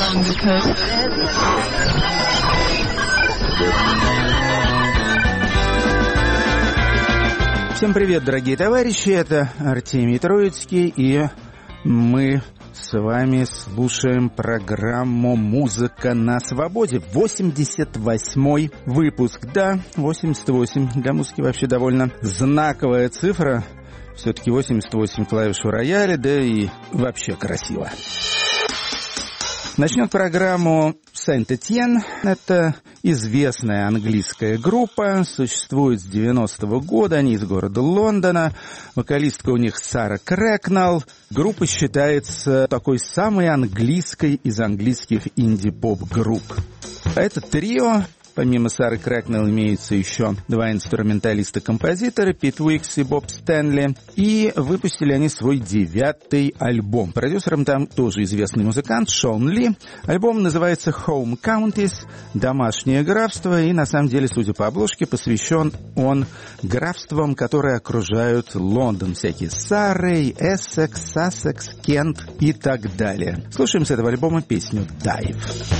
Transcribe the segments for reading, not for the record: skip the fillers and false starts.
Всем привет, дорогие товарищи, это Артемий Троицкий, и мы с вами слушаем программу «Музыка на свободе». 88-й выпуск, да, 88. Для музыки вообще довольно знаковая цифра. Все-таки 88 клавиш в рояле, да и вообще красиво. Начнет программу Saint-Étienne. Это известная английская группа, существует с 90-го года, они из города Лондона. Вокалистка у них Сара Крэкнелл. Группа считается такой самой английской из английских инди-поп-групп. А это трио. Помимо Сары Крэкнелл имеются еще два инструменталиста-композитора, Пит Уикс и Боб Стэнли. И выпустили они свой 9-й альбом. Продюсером там тоже известный музыкант Шон Ли. Альбом называется «Home Counties», «Домашнее графство». И на самом деле, судя по обложке, посвящен он графствам, которые окружают Лондон. Всякие Саррей, Эссекс, Сассекс, Кент и так далее. Слушаем с этого альбома песню «Dive».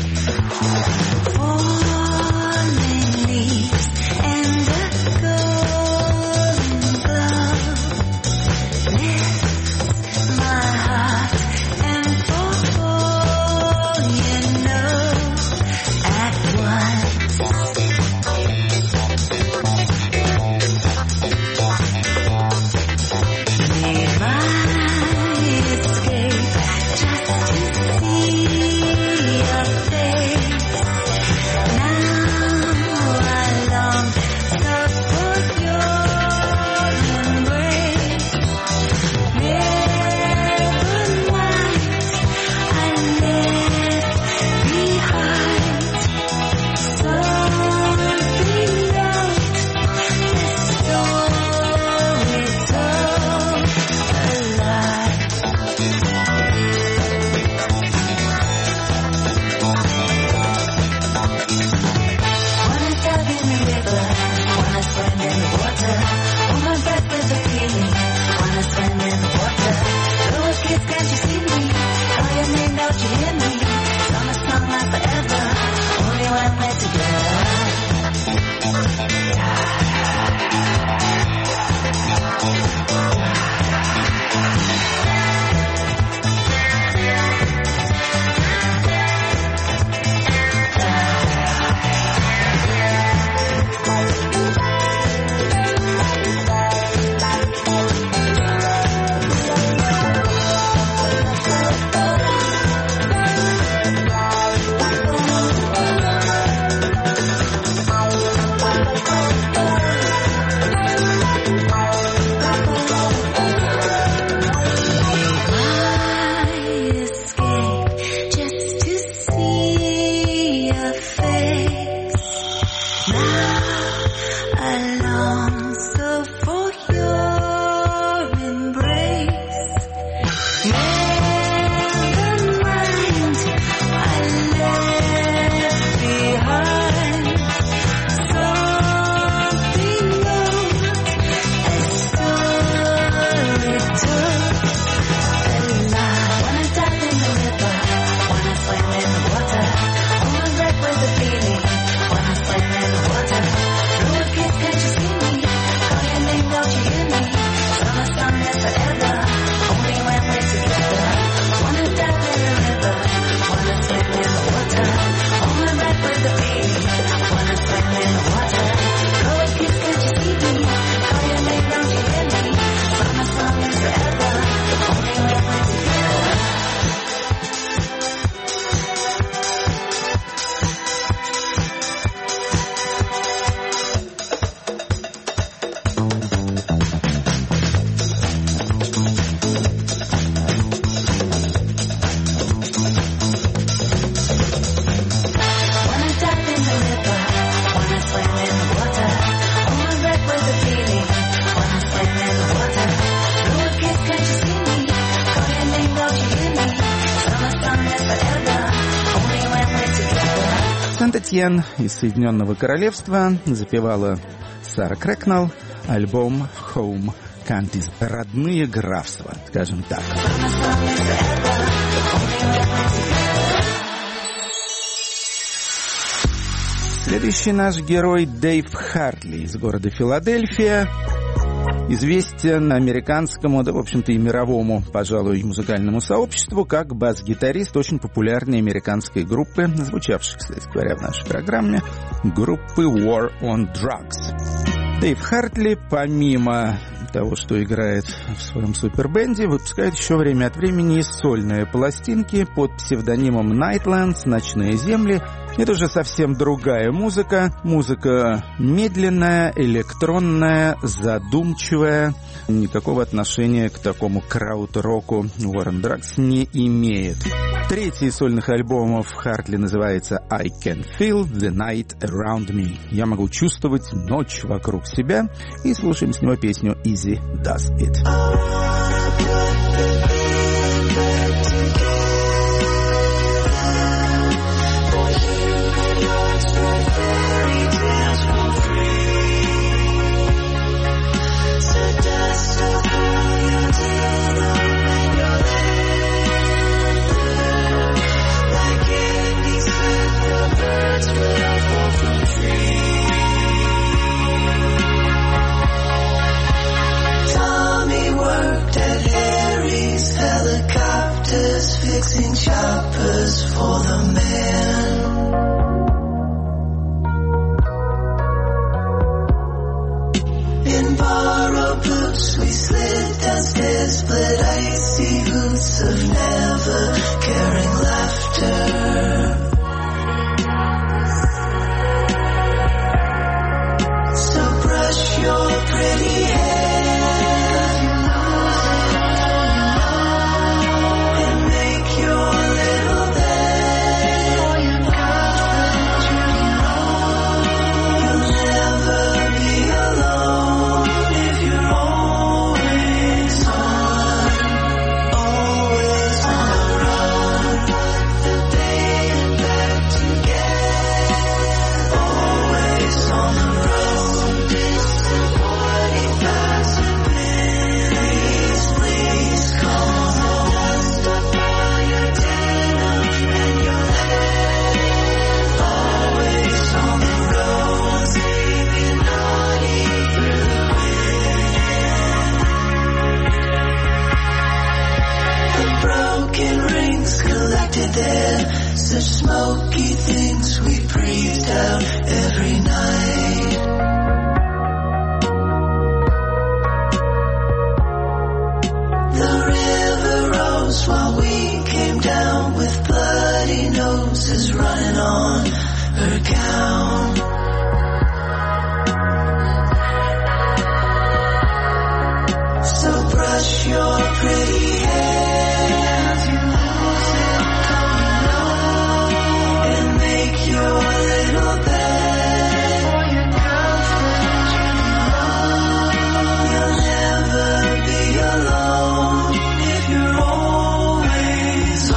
Saint-Étienne из Соединенного Королевства запевала Сара Крэкнелл, альбом «Home Counties», родные графства, скажем так. Следующий наш герой Дэйв Хартли из города Филадельфия. Известен американскому, да, в общем-то, и мировому, пожалуй, музыкальному сообществу как бас-гитарист очень популярной американской группы, звучавшей, кстати говоря, в нашей программе, группы War on Drugs. Дэйв Хартли, помимо того, что играет в своем супербенде, выпускает еще время от времени сольные пластинки под псевдонимом Nightlands, «Ночные земли». Это уже совсем другая музыка. Музыка медленная, электронная, задумчивая. Никакого отношения к такому крауд-року War on Drugs не имеет. Третий из сольных альбомов Хартли называется «I Can Feel the Night Around Me». Я могу чувствовать ночь вокруг себя. И слушаем с него песню «Easy Does It». Fixing choppers for the man. In borrowed boots we slid downstairs, but icy hoots of never caring laughter. So brush your pretty hair. There, such smoky things we breathed out every night. The river rose while we came down with bloody noses running on her gown. So brush your pretty hair. Your little bed for your comfort, you'll never be alone if you're always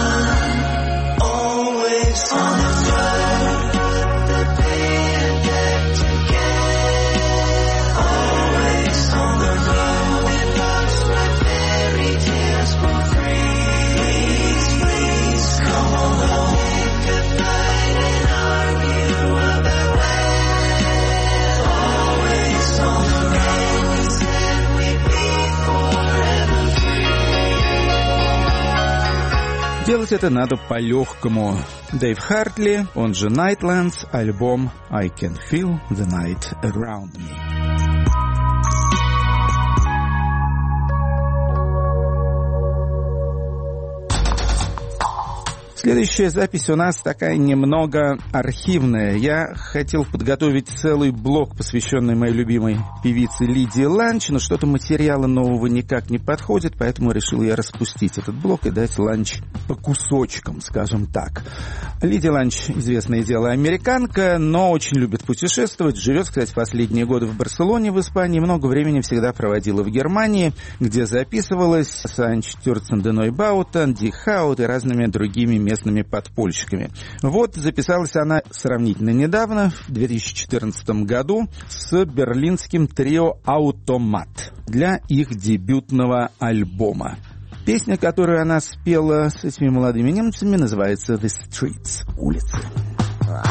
on the road. The pain back together, always on the road. With books where fairy tales will free. Please, please come along. Goodbye. Делать это надо по-легкому. Дэйв Хартли, он же Nightlands, альбом «I Can Feel the Night Around Me». Следующая запись у нас такая немного архивная. Я хотел подготовить целый блок, посвященный моей любимой певице Лидии Ланч, но что-то материала нового никак не подходит, поэтому решил я распустить этот блок и дать Ланч по кусочкам, скажем так. Лидия Ланч, известное дело, американка, но очень любит путешествовать. Живет, кстати, последние годы в Барселоне, в Испании. Много времени всегда проводила в Германии, где записывалась с Анч Тюрцен де Нойбаутен, Ди Хаут и разными другими местными подпольщиками. Вот записалась она сравнительно недавно, в 2014 году, с берлинским трио «Автомат» для их дебютного альбома. Песня, которую она спела с этими молодыми немцами, называется «The Streets» — «Улицы».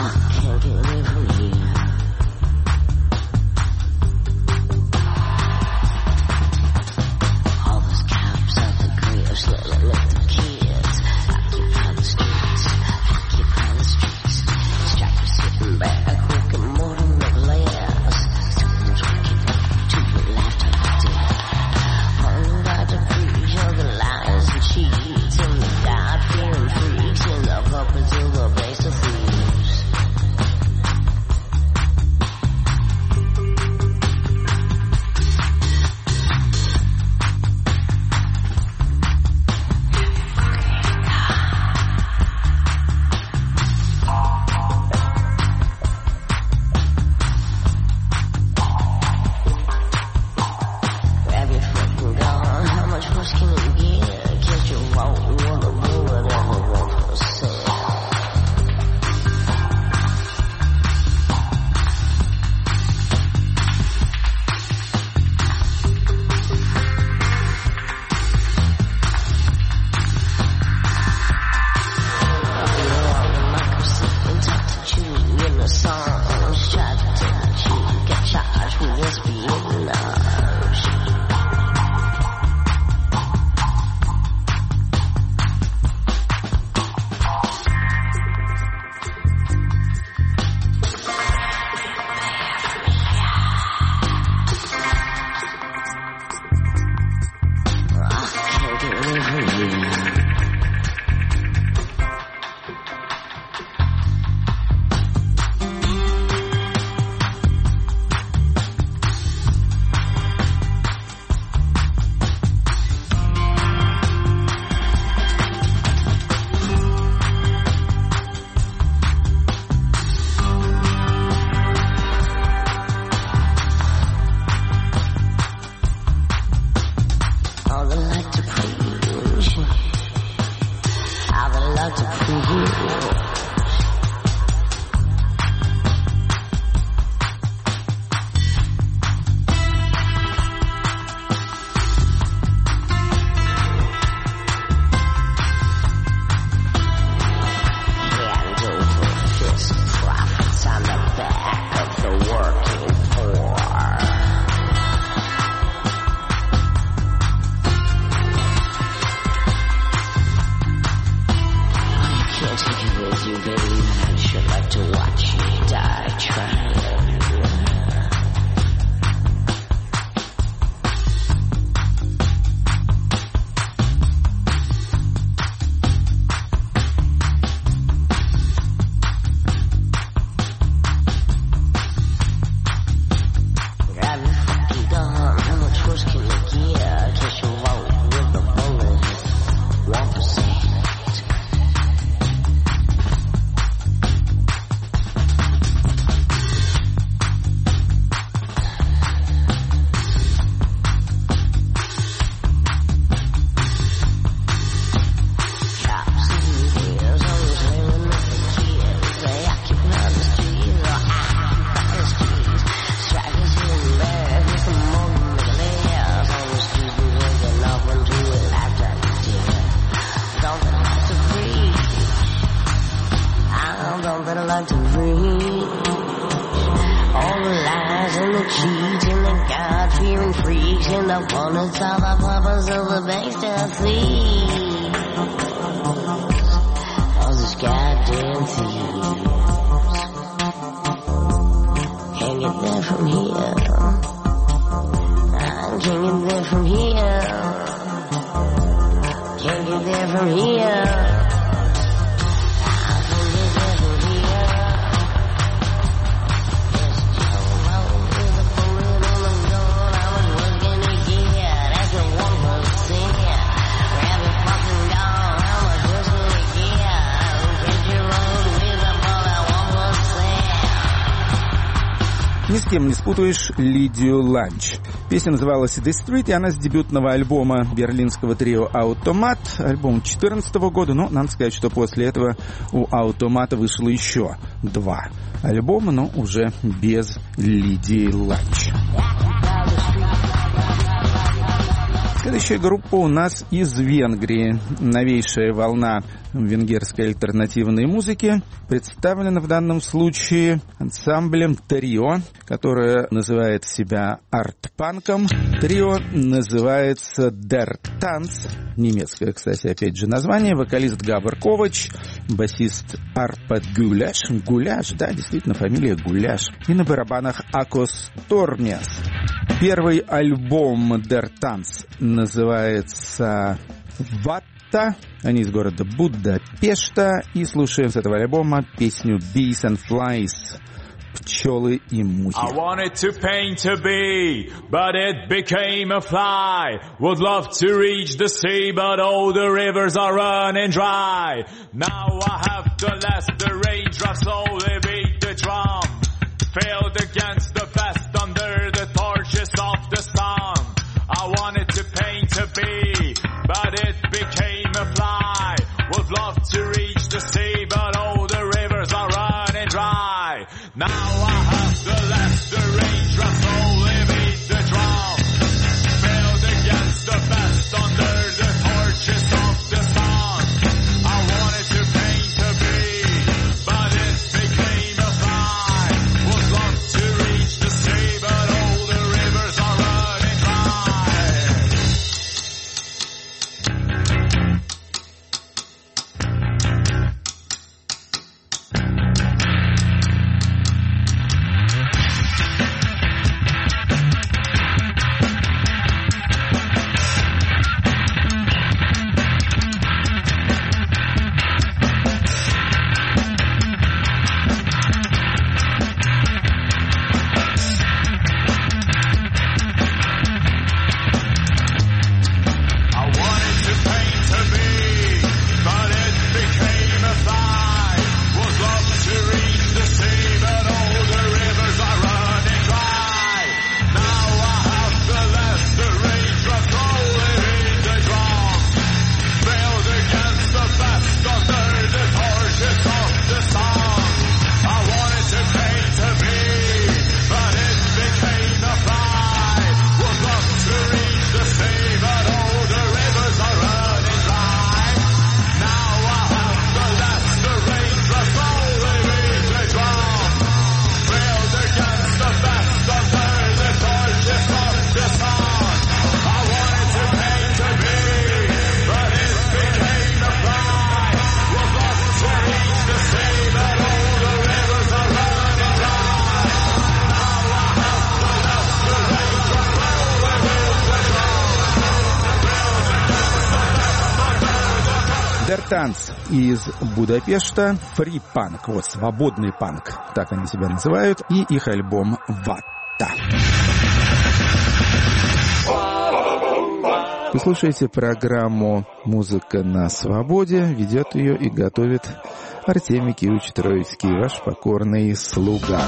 Ни с кем не спутаешь Лидию Ланч. Песня называлась «The Street», и она с дебютного альбома берлинского трио «Automat», альбом 2014 года, но надо сказать, что после этого у «Automat» вышло еще 2 альбома, но уже без Лидии Ланч. Следующая группа у нас из Венгрии. Новейшая волна венгерской альтернативной музыки представлена в данном случае ансамблем «Трио», которое называет себя арт-панком. Трио называется «Der Tanz». Немецкое, кстати, опять же название. Вокалист Габор Ковач, басист Арпад Гуляш. Гуляш, да, действительно, фамилия Гуляш. И на барабанах Акос Тормиас. Первый альбом Der Tanz называется «Ватта». Они из города Будапешта. И слушаем с этого альбома песню «Bees and Flies». Пчелы и мухи. I wanted to paint a bee, but it became a fly. Would love to reach the sea, but all the rivers are running dry. Now I have to let the raindrops slowly beat the drum. Failed against the best under the torches of the sun. I wanted to paint a bee, but it became a fly. Would love to reach the sea, but all the rivers are running dry. Now I have to let the raindrops slowly beat the drum. Failed against the best under the torches of the sun. I wanted to paint a bee, but it became a fly. Would love to reach the sea, but all the rivers are running dry. Der Tanz из Будапешта, фри-панк, вот, свободный панк, так они себя называют, и их альбом «Ватта». Вы слушаете программу «Музыка на свободе», ведет ее и готовит Артемий Кириллович Троицкий, ваш покорный слуга.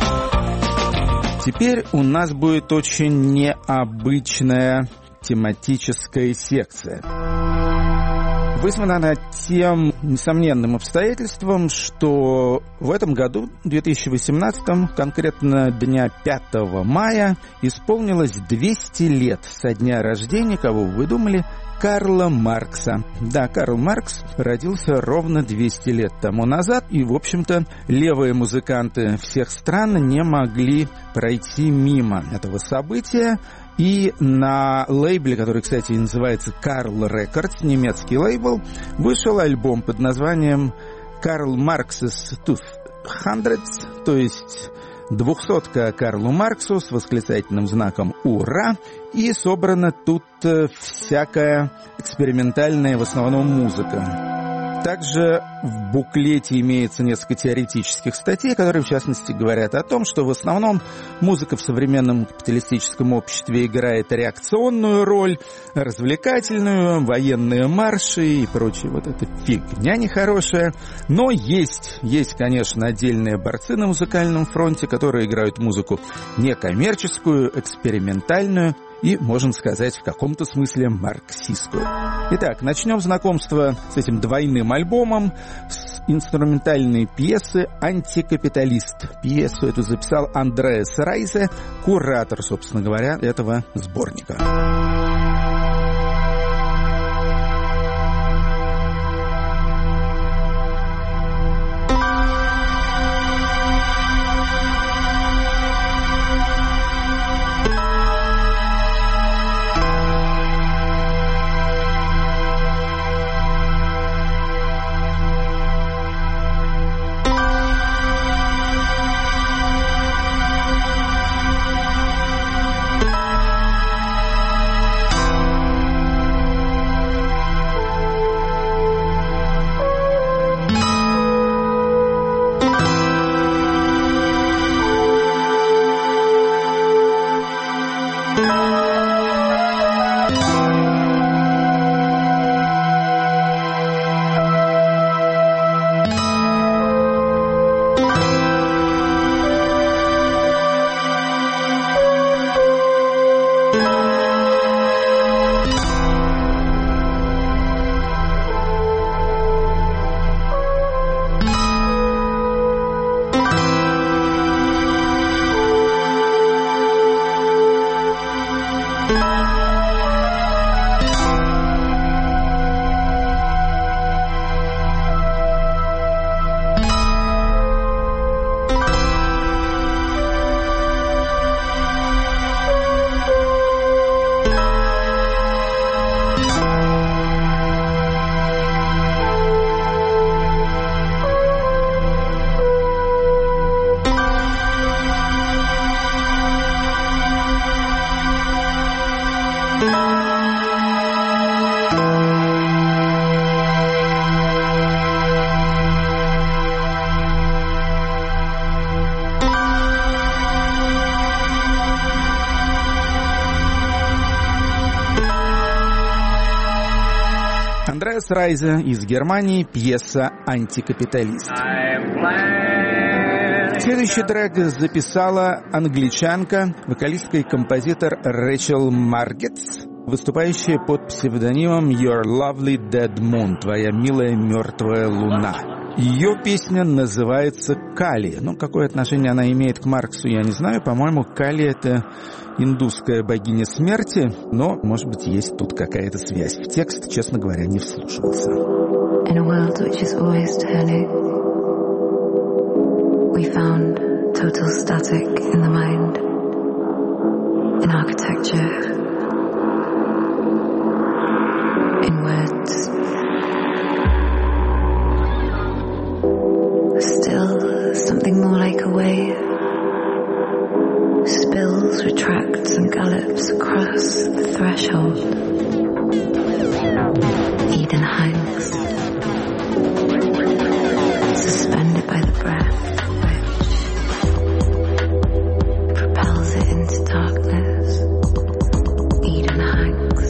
Теперь у нас будет очень необычная тематическая секция. Вызвана она тем несомненным обстоятельством, что в этом году, 2018, конкретно дня 5 мая, исполнилось 200 лет со дня рождения, кого вы думали, Карла Маркса. Да, Карл Маркс родился ровно 200 лет тому назад, и, в общем-то, левые музыканты всех стран не могли пройти мимо этого события. И на лейбле, который, кстати, называется Karl Records, немецкий лейбл, вышел альбом под названием Karl Marx's 200, то есть 200-ка Карлу Марксу с восклицательным знаком «Ура!». И собрана тут всякая экспериментальная, в основном, музыка. Также в буклете имеется несколько теоретических статей, которые, в частности, говорят о том, что в основном музыка в современном капиталистическом обществе играет реакционную роль, развлекательную, военные марши и прочее. Вот эта фигня нехорошая. Но есть, конечно, отдельные борцы на музыкальном фронте, которые играют музыку некоммерческую, экспериментальную и, можно сказать, в каком-то смысле марксистскую. Итак, начнем знакомство с этим двойным альбомом с инструментальной пьесы «Антикапиталист». Пьесу эту записал Андреас Райзе, куратор, собственно говоря, этого сборника. Андреас Райзе из Германии, пьеса «Антикапиталист». Следующий трек записала англичанка, вокалистка и композитор Рэйчел Маргетс, выступающая под псевдонимом «Your Lovely Dead Moon», «Твоя милая мертвая луна». Ее песня называется «Кали». Ну, какое отношение она имеет к Марксу, я не знаю. По-моему, Кали — это индусская богиня смерти, но, может быть, есть тут какая-то связь. В текст, честно говоря, не вслушивался. In a world which is always turning, we found total static in the mind, in architecture, in words. Still, something more like a wave spills, retracts and gallops across the threshold. Eden hangs, suspended by the breath which propels it into darkness. Eden hangs.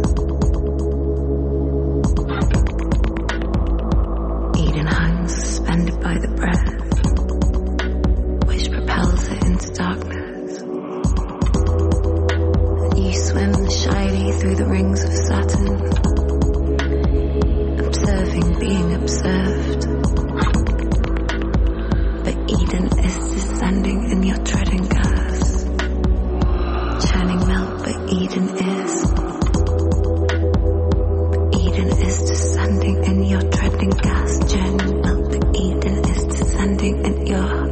Eden hangs, suspended by the breath which propels it into darkness. And you swim shyly through the rings of Saturn, observing being observed. But Eden is descending in your treading gas, churning milk, but Eden is. Eden is descending in your treading gas, churning milk, but Eden is descending in your.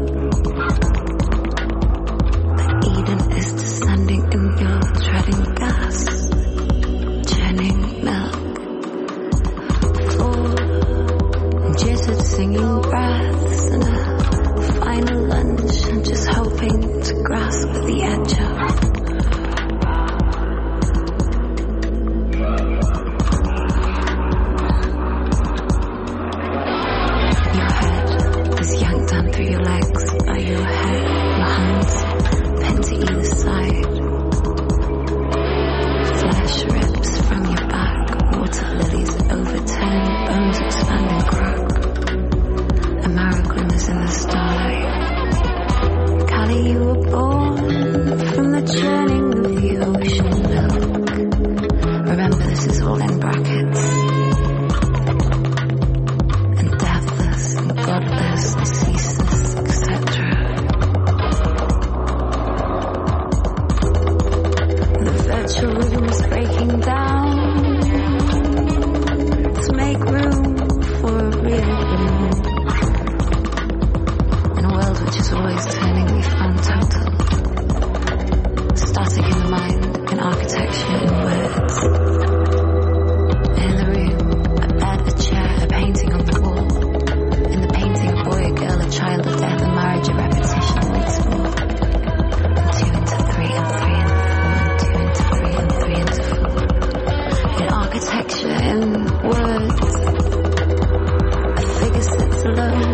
But Eden is descending in your treading gas, churning milk. Floor, jittered singing breaths and a final lunch, and just hoping to grasp the edge of. Your head is yanked down through your legs by your head, your hands pinned to either side. Flesh rips from your back, water lilies overturn, bones expand and crack. A marrow glimmers in the starlight. Kali, you were born from the churning of the ocean milk. Remember, this is all in brackets. And deathless and godless and ceaseless, etc. The virtual room is breaking down to make room for a real room. In a world which is always turning, we found total static in the mind, in architecture, in words. In the room, a bed, a chair, a painting on the wall. In the painting, a boy, a girl, a child, a death, a marriage, a repetition, once more. And 2 into 3 and 3 into 4 and 2 into 3 and 3 into 4. In architecture, in words, a figure sits alone.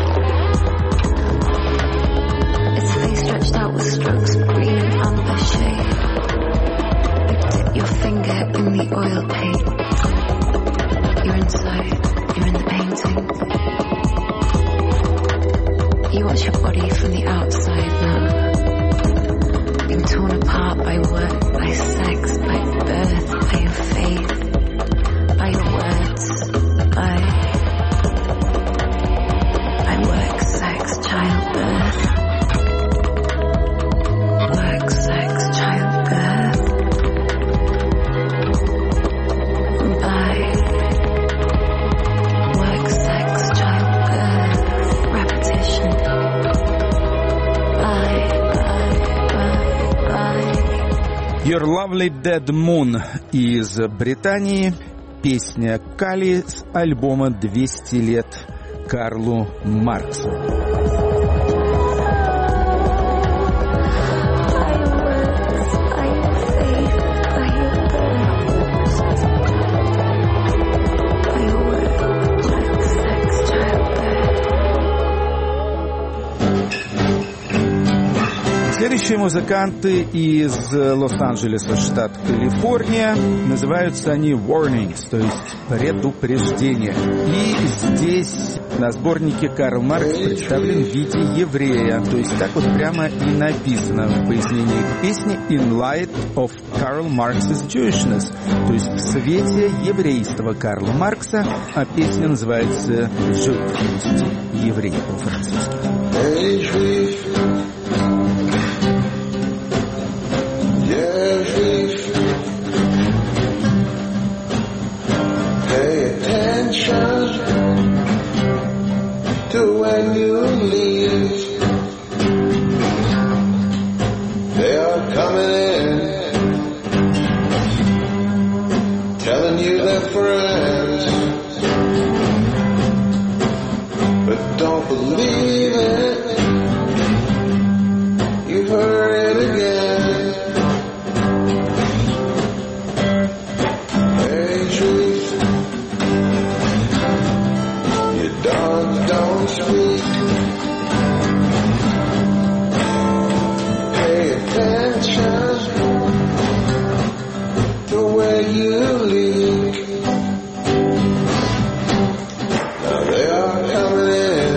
Its face stretched out with strokes of green and amber shade. You dip your finger in the oil paint. You're inside, you're in the painting. You watch your body from the outside now, being torn apart by work, by sex, by birth, by your faith, by your words, by work, sex, childbirth. Work, sex, childbirth. By work, sex, childbirth, repetition. By. Your Lovely Dead Moon из Британии. Песня «Кали» с альбома «200 лет Карлу Марксу». Следующие музыканты из Лос-Анджелеса, штат Калифорния. Называются они Warnings, то есть предупреждения. И здесь на сборнике Карл Маркс представлен в виде еврея. То есть так вот прямо и написано в пояснении к песне «In light of Karl Marx's Jewishness», то есть в свете еврейства Карла Маркса, а песня называется «Juif», то есть еврей по-французски. To when you leave, they are coming in, telling you they're friends, but don't believe it, you've heard it again. Hey, truth, your dogs don't speak. Pay attention to where you leak. Now they are coming in,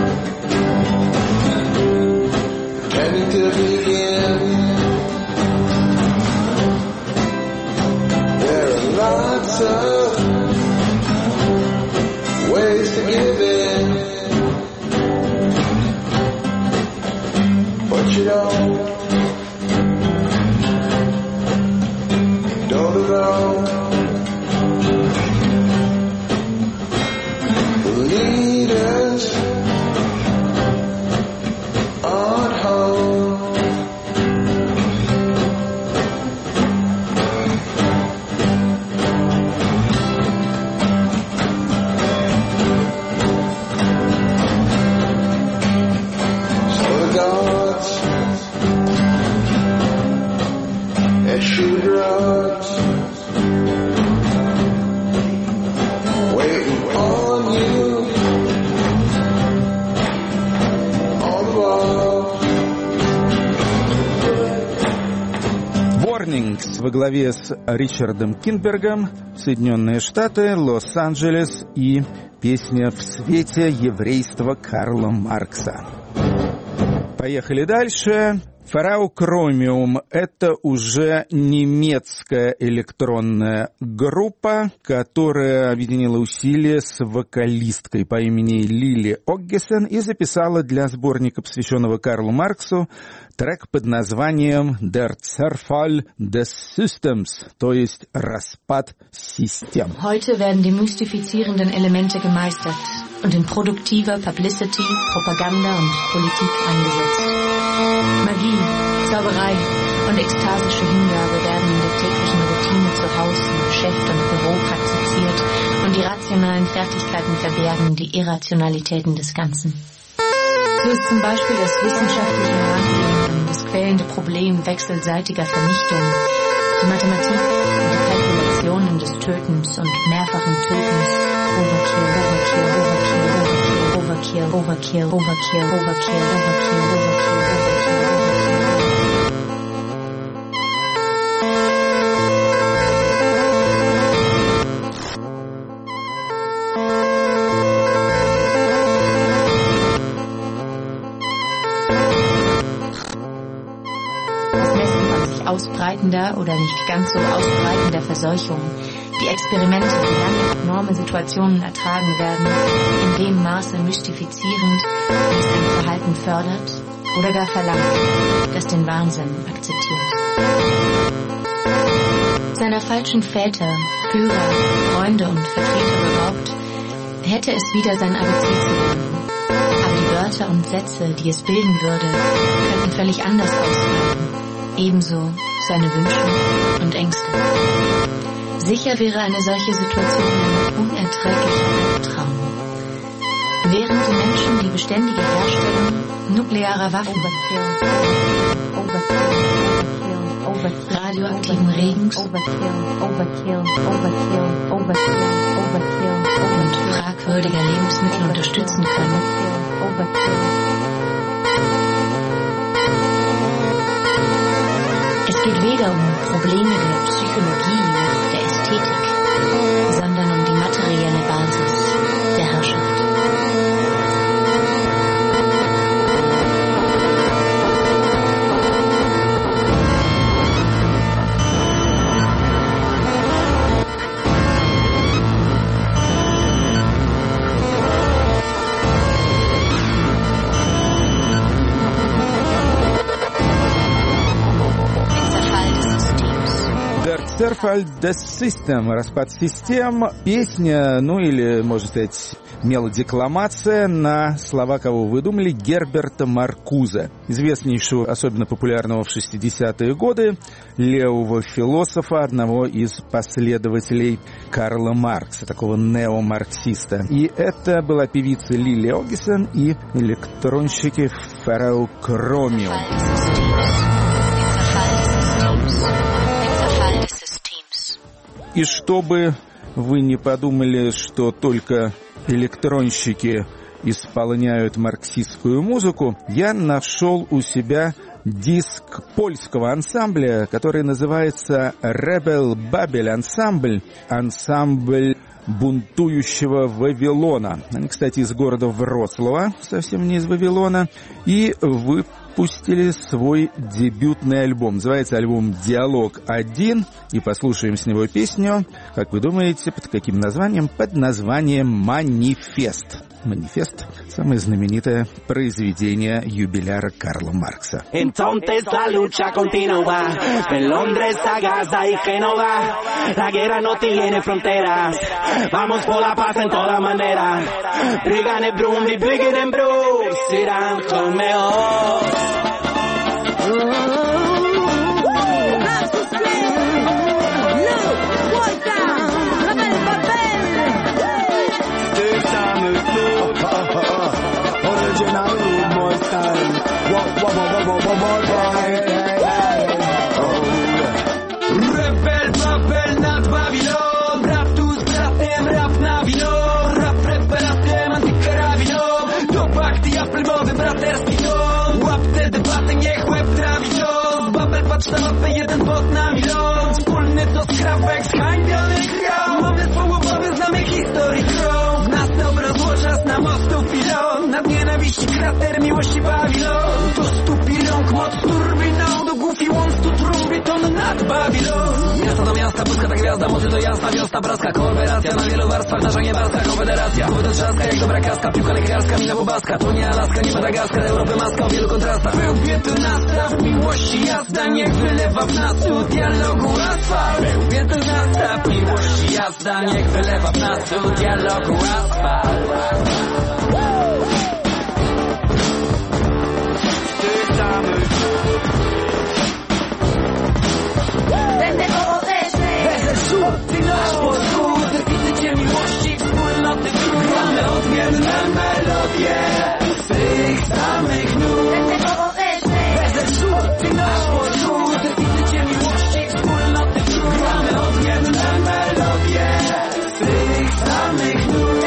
tending to begin. There are lots of ways to give in, but you don't know. The leaders aren't home. Gods issue drugs waiting on you on the wall. Warnings во главе с Ричардом Кинбергом, Соединенные Штаты, Лос-Анджелес и песня «В свете еврейства» Карла Маркса. Поехали дальше. Фараукромиум — это уже немецкая электронная группа, которая объединила усилия с вокалисткой по имени Лили Оггесен и записала для сборника, посвященного Карлу Марксу, трек под названием «Der Zerfall des Systems», то есть «Распад систем». Heute werden die mystifizierenden Elemente gemeistert und in produktiver Publicity, Propaganda und Politik eingesetzt. Magie, Zauberei und ekstasische Hingabe werden in der täglichen Routine zu Hause, im Geschäft und Büro praktiziert und die rationalen Fertigkeiten verbergen die Irrationalitäten des Ganzen. So ist zum Beispiel das wissenschaftliche Herangehen an das quälende Problem wechselseitiger Vernichtung, die Mathematik und die Kalkulationen des Tötens und mehrfachen Tötens, Overkill, Overkill, Overkill, Overkill, Overkill, Overkill, Overkill, Overkill, Overkill, Overkill. Ausbreitender oder nicht ganz so ausbreitender Verseuchung, die Experimente, die lange abnorme Situationen ertragen werden, in dem Maße mystifizierend, wie es ein Verhalten fördert oder gar verlangt, das den Wahnsinn akzeptiert. Seiner falschen Väter, Führer, Freunde und Vertreter beraubt, hätte es wieder sein ABC zu lernen. Aber die Wörter und Sätze, die es bilden würde, könnten völlig anders ausfallen. Ebenso seine Wünsche und Ängste. Sicher wäre eine solche Situation ein unerträglicher Albtraum. Während die Menschen die beständige Herstellung nuklearer Waffen, radioaktiven Regens und fragwürdiger Lebensmittel unterstützen können, geht weder um Probleme der Psychologie oder der Ästhetik, sondern um die materielle Basis der Herrschaft. Zerfall des System, распад систем, песня, ну или, можно сказать, мелодикламация на слова, кого вы думали, Герберта Маркузе, известнейшего, особенно популярного в 60-е годы, левого философа, одного из последователей Карла Маркса, такого неомарксиста. И это была певица Лили Огисон и электронщики Ферроу Кромиум. И чтобы вы не подумали, что только электронщики исполняют марксистскую музыку, я нашел у себя диск польского ансамбля, который называется Rebel Babel Ensemble, ансамбль бунтующего Вавилона. Они, кстати, из города Вроцлава, совсем не из Вавилона, и выпустили свой дебютный альбом. Называется альбом «Диалог-1», и послушаем с него песню, как вы думаете, под каким названием? Под названием «Манифест». «Манифест» — самое знаменитое произведение юбиляра Карла Маркса. Entonces la lucha continúa, de Londres a Gaza y Génova, la guerra no tiene fronteras, vamos por la paz en toda manera, Brigane Brum, vi bygger en bro, sedan kommer oss. Rebel Babel nad Babilon, rap tu z bratem, rap na wino, rap rebelatem, antykarabiną, do bakty apelmowy braterski ton, łap tę debatę, niech łeb trawi cios, Babel patrz na mapę, jeden bot na milion, wspólny to skrawek, zhańbiony krwią, mamy połowowy, znamy historii krą, w nas dobro zło, czas na mostu pilon, nad nienawiści krater, miłości Babilon, to stupi rąk, moc turbiną, do głów i łąc tu trumbi ton nad Babilon. Miasta do miasta, błyska ta gwiazda, mocy to jasna, wiosna praska, kooperacja na wielu warstwach, nasza niebarska konfederacja, głowy do trzaska, jak dobra kaska, piłka lekarska, mina bobaska, to nie Alaska, nie Madagaskar, Europy maska o wielu kontrastach. Pełbie tu nastaw, miłości jazda, niech wylewa w nas tu dialogu asfalt. Pełbie tu nastaw, miłości jazda, niech wylewa w nas tu dialogu asfalt. Nasz podchód, widzicie miłości, wspólnoty król. Mamy odmienne melodie z tych samych nut. Nasz podchód, widzicie miłości, wspólnoty król. Mamy odmienne melodie z tych samych nut.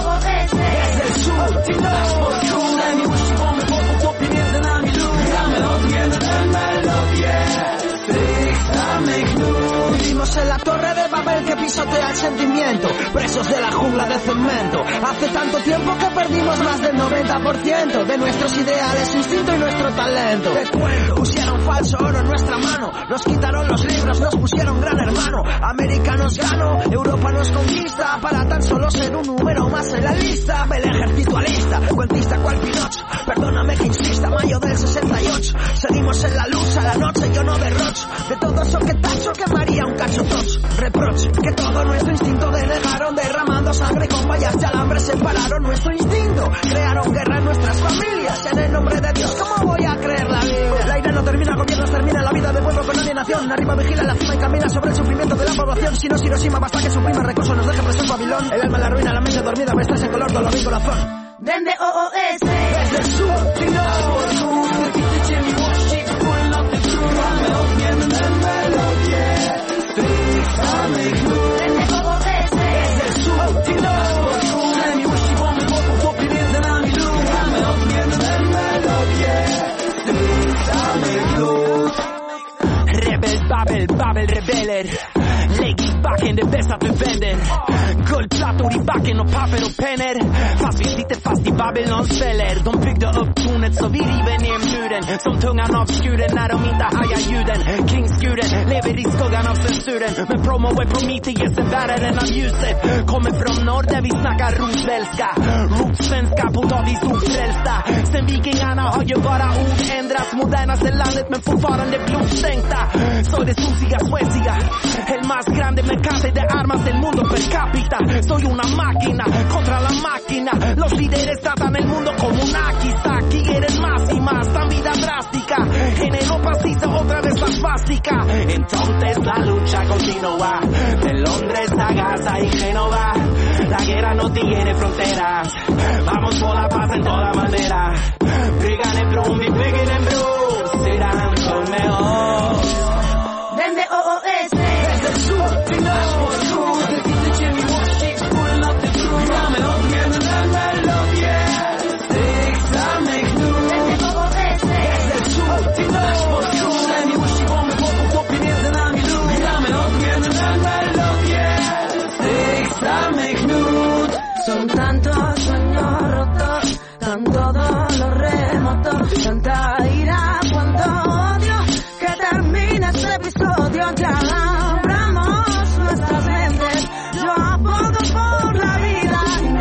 Nasz podchód, miłości, bomy, chłopie między nami lud. Mamy odmienne melodie z tych samych nut. Vivimos en la torre de Babel que pisotea el sentimiento, presos de la jungla de cemento. Hace tanto tiempo que perdimos más del 90% de nuestros ideales, instinto y nuestro talento. Te cuento, pusieron falso oro en nuestra mano, nos quitaron los libros, nos pusieron gran hermano. América nos ganó, Europa nos conquista, para tan solo ser un número más en la lista. El ejército alista, cuentista cual Pinocho, perdóname que insista, mayo del 68. Seguimos en la luz a la noche, yo no derrocho, de todo eso que tacho quemaría un cacho tocho. Reproche, que todo nuestro instinto denegaron, derramando sangre con vallas de alambre, separaron nuestro instinto, crearon guerra en nuestras familias, en el nombre de Dios, ¿cómo voy a creer la Biblia? El aire no termina, gobiernos termina, la vida de pueblo con alienación, arriba vigila la cima y camina sobre el sufrimiento de la población, si no es Hiroshima basta que suprima recursos, nos deje preso en Babilón, el alma la ruina, la mente dormida, me estás en color, dolor y corazón. Desde OOS, desde el sur, nasz podchód, widzicie miłości, wspólnoty król, mamy odmienne melodie z tych samych nut. desde OOS, Desde el sur, nasz podchód, miłości, bomy, chłopie między nami lud. Mamy odmienne melodie z tych samych nut. Rebel backen och papper och pennor. Fast vi sitter fast i Babylons fällor. De byggde upp tornet så vi river ner muren. Som tungan av skuren när de inte hajar ljuden. Kringskuren lever i skuggan av censuren. Men promo är Prometheus, en bäraren av ljuset. Kommer från norr där vi snackar rotsvenska. Rotsvenska, potatis ofrälsta. Sen vikingarna har ju bara ord ändrats. Modernaste landet men fortfarande blodstänkta. Soy de sucia Suecia, el más grande mercante de armas del mundo per cápita. Soy una máquina contra la máquina. Los líderes tratan el mundo como un Akisaki. Quieren más y más, tan vida drástica. En Europa se hizo otra vez la svástica. Entonces la lucha continúa. De Londres a Gaza y Génova. La guerra no tiene fronteras. Vamos por la paz en toda manera. Bryggan är bron, vi bygger en bro. Sedan kommer oss. Vende OOS. Desde el sur till Nashville Crew. Det sitter Jimmy Washington, pulling up the crew. Ja, men om igen och den melodien. Fixa mig nu. Vende OOS. Desde el sur till Nashville Crew. Jimmy Washington med pop och pop i näsan av min lugg. Ja, men om igen och den melodien. Fixa mig nu. Son tantos sueños rotos, tanto dolor remoto, tanta ira, cuánto odio, que termina este episodio. Ya abramos nuestras mentes, yo abogo por la vida,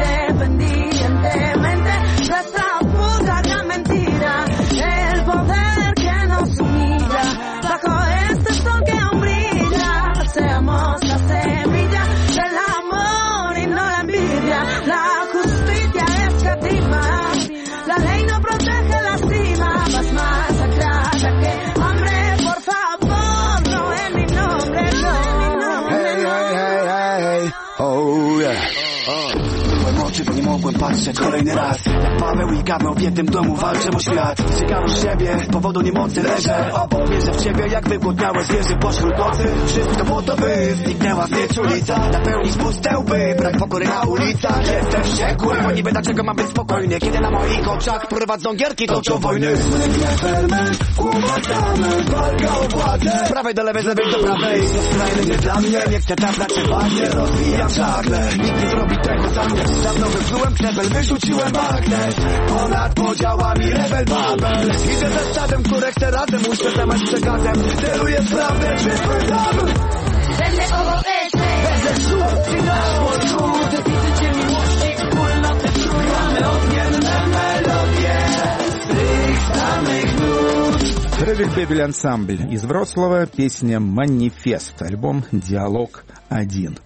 independientemente de esta puta gran mentira, el poder que nos humilla, bajo este sol que aún brilla, seamos la semilla del amor y no la envidia. La justicia escatima, la ley no protege, lastima, vas masacrada que hambre, por favor, no en mi nombre, no en mi nombre. Hey, hey, hey, hey, hey. Oh yeah. Byłem oczy, bo nie mogłem patrzeć kolejny raz. Jak Paweł i Gaweł w jednym domu walczę o świat. Ciekawość siebie, z powodu niemocy leżę obok, wierzę w ciebie jak wygłodniałe zwierzę pośród nocy. Wszystko po to by zniknęła znieczulica. Napełnić puste łby, brak pokory na ulicach. Jestem wściekły, bo niby dlaczego mam być spokojny, kiedy na moich oczach prowadzą gierki, toczą wojny. Uważamy, walka o władzę. Z prawej do lewej, z lewej do prawej. Skrajny nie dla mnie, nie chcę tam brać przeważnie. Rozwijam żagle, nikt nie zrobi tego za mnie. Dawno wyplułem knebel, wyrzuciłem magnes. Ponad podziałami rebel Babel. Idę ze stadem, które chcę razem uświadamiać przekazem. Celuję w prawdę, czy spytam. Vende OOS. Bez słów i nasz podchód. Widzicie miłości, pulling up the crew. Mamy odmienne melodie z tych samych nut. Фредерик Бебель ансамбль из Вроцлава, песня «Манифест», альбом «Диалог-1».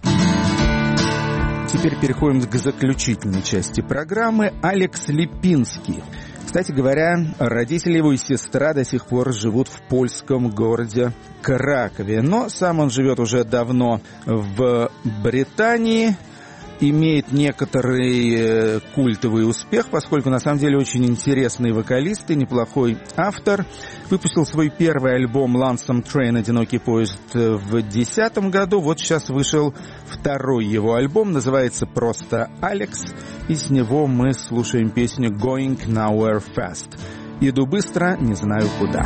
Теперь переходим к заключительной части программы. Алекс Липинский. Кстати говоря, родители его и сестра до сих пор живут в польском городе Кракове. Но сам он живет уже давно в Британии, имеет некоторый культовый успех, поскольку на самом деле очень интересный вокалист и неплохой автор. Выпустил свой первый альбом «Lonesome Train», «Одинокий поезд» в 2010 году. Вот сейчас вышел второй его альбом, называется просто «Алекс», и с него мы слушаем песню «Going Nowhere Fast». «Иду быстро, не знаю куда».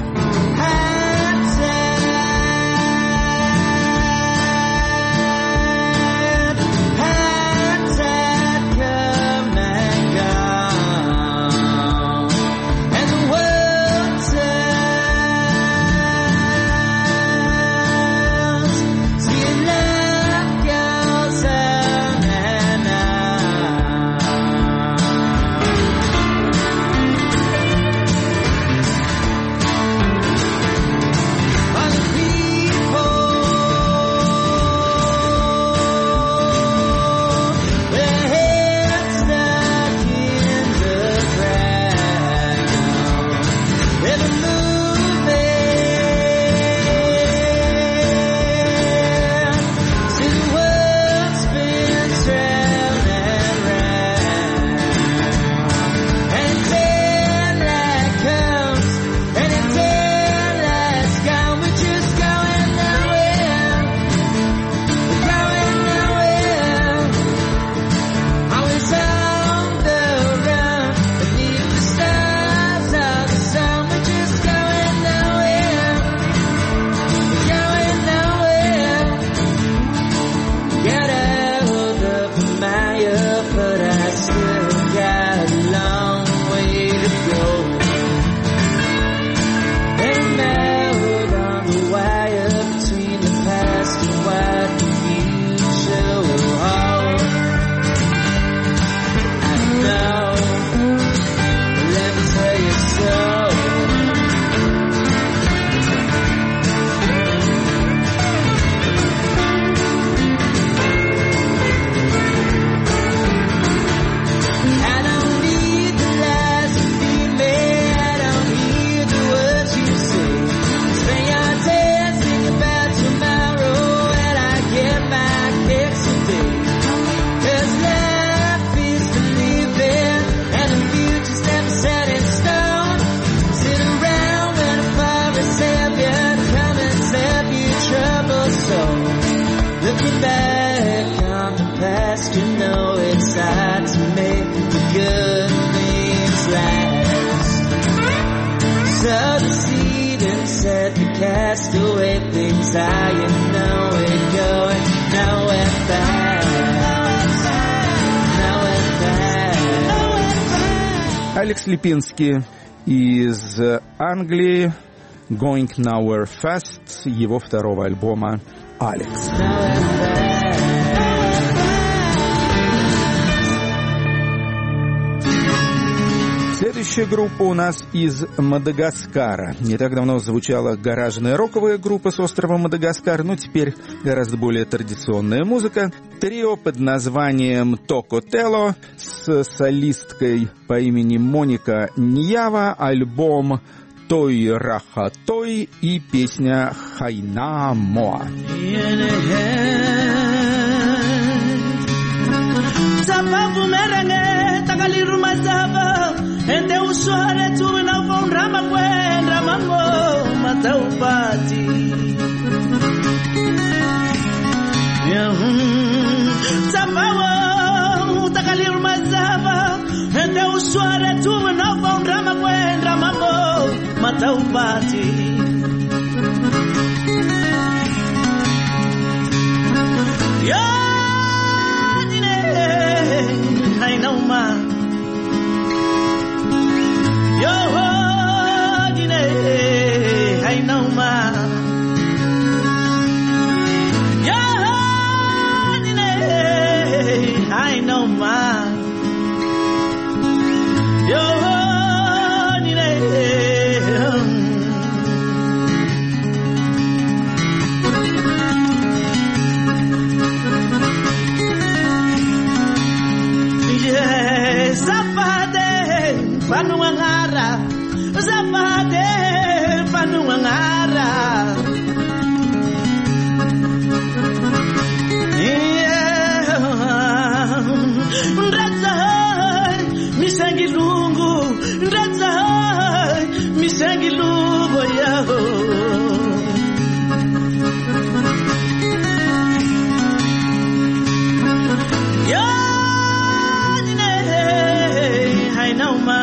castaway things are, you know we're going nowhere fast. Алекс Липинский из Англии, Going Nowhere Fast, его второго альбома «Алекс». Следующая группа у нас из Мадагаскара. Не так давно звучала гаражная роковая группа с острова Мадагаскар, но теперь гораздо более традиционная музыка. Трио под названием Токотело с солисткой по имени Моника Ньява, альбом Той Раха Той и песня Хайна Моа. Ente usuare tu na von rama kwenda mambo mataupati Sabawa utakalir mazaba Ente usuare tu na von rama kwenda mambo mataupati Ya dine I know man Yo, dine, I know ma. Yo, dine, I know ma. Yo, dine. Yes, zapate, panuangara. Zapate panuangara Ndratsa misangilungu Ndratsa misangilungu yaho Yo dine I know ma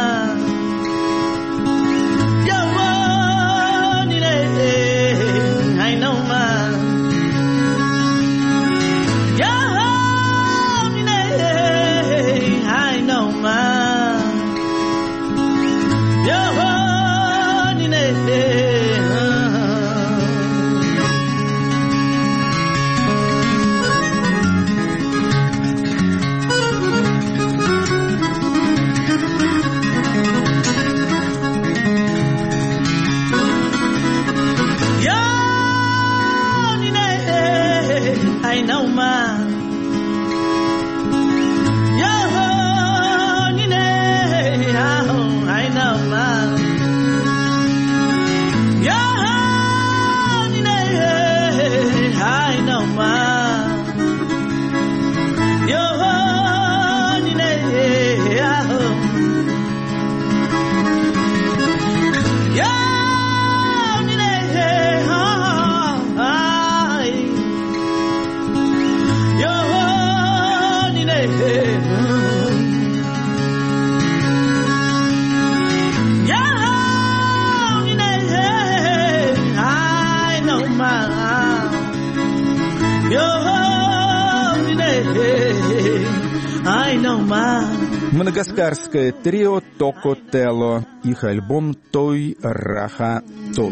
Мадагаскарское трио Токотело, их альбом Той Раха Той.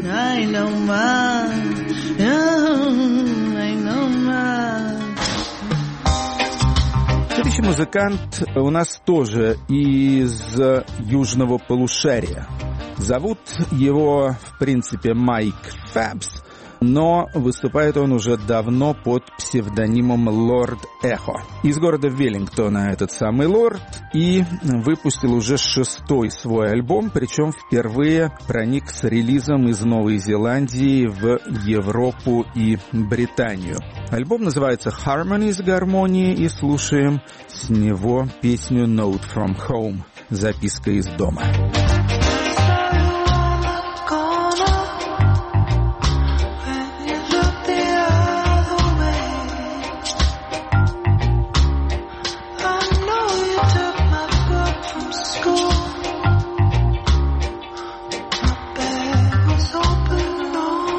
Следующий музыкант у нас тоже из южного полушария. Зовут его, в принципе, Майк Фабс, но выступает он уже давно под псевдонимом Лорд Эхо. Из города Веллингтона этот самый Лорд и выпустил уже 6-й свой альбом, причем впервые проник с релизом из Новой Зеландии в Европу и Британию. Альбом называется Harmonies, гармонии, и слушаем с него песню Note from Home, записка из дома. Open, no.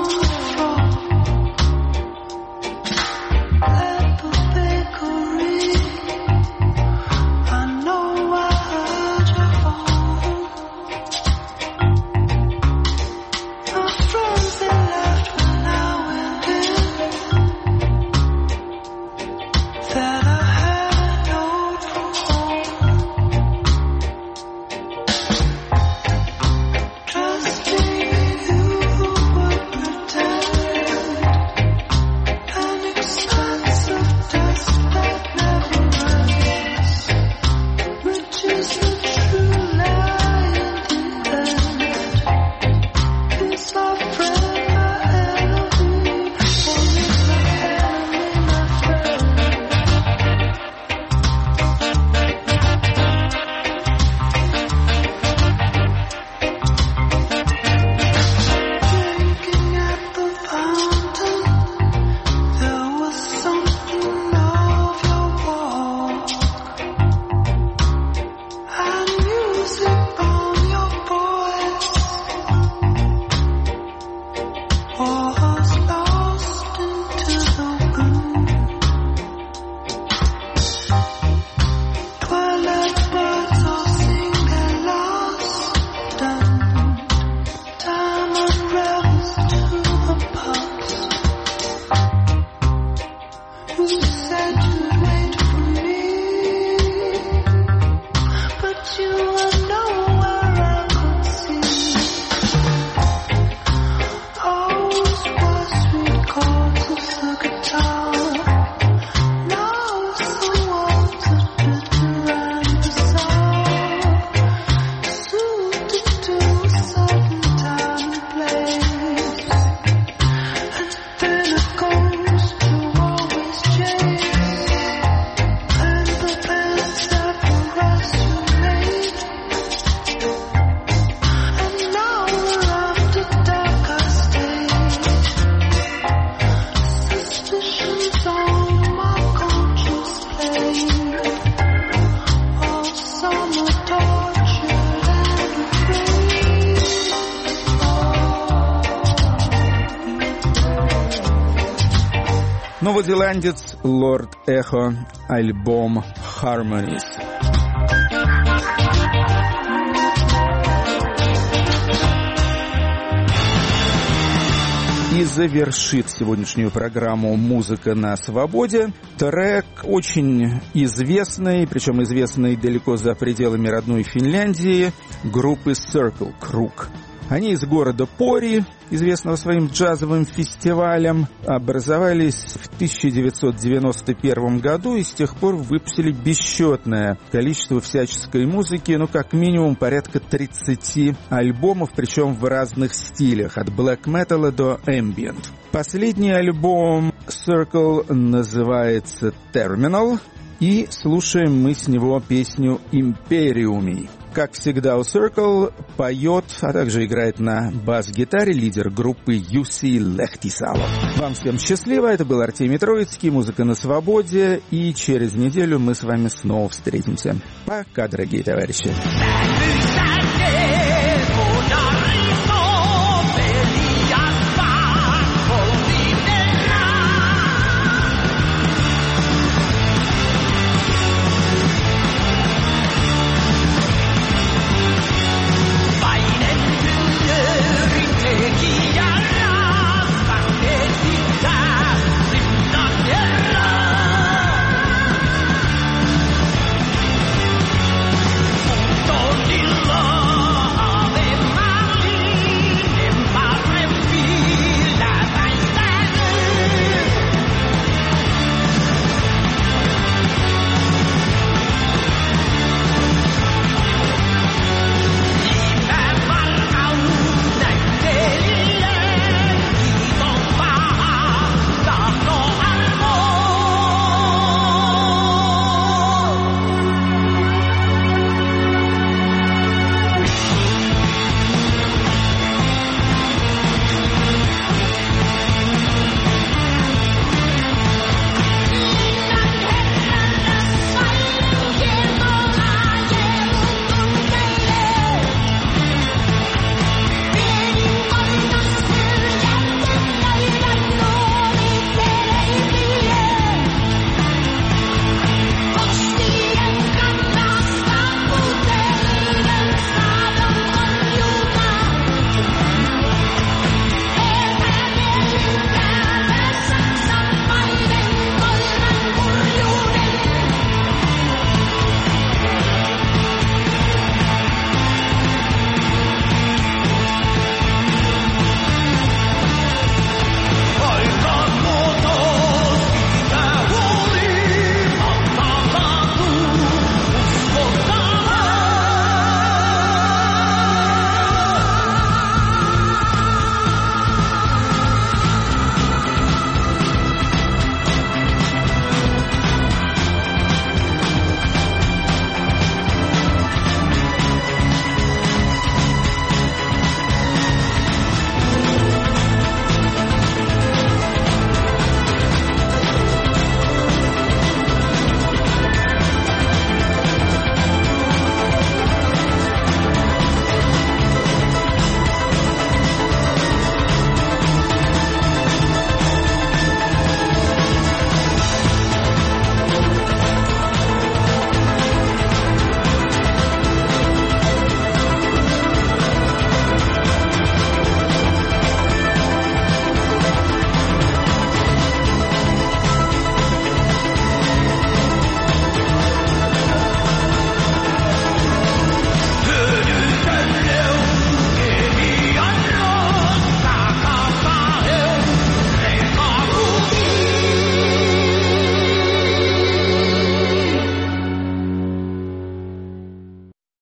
Новозеландец Lord Echo, альбом Harmonies. И завершит сегодняшнюю программу «Музыка на свободе» трек очень известный, причем известный далеко за пределами родной Финляндии, группы Circle, Круг. Они из города Пори, известного своим джазовым фестивалем, образовались в 1991 году и с тех пор выпустили бесчетное количество всяческой музыки, как минимум порядка 30 альбомов, причем в разных стилях, от блэк-металла до ambient. Последний альбом Circle называется Terminal, и слушаем мы с него песню «Imperium». Как всегда у Circle поет, а также играет на бас-гитаре лидер группы Jussi Lehtisalo. Вам всем счастливо, это был Артемий Троицкий, «Музыка на свободе», и через неделю мы с вами снова встретимся. Пока, дорогие товарищи.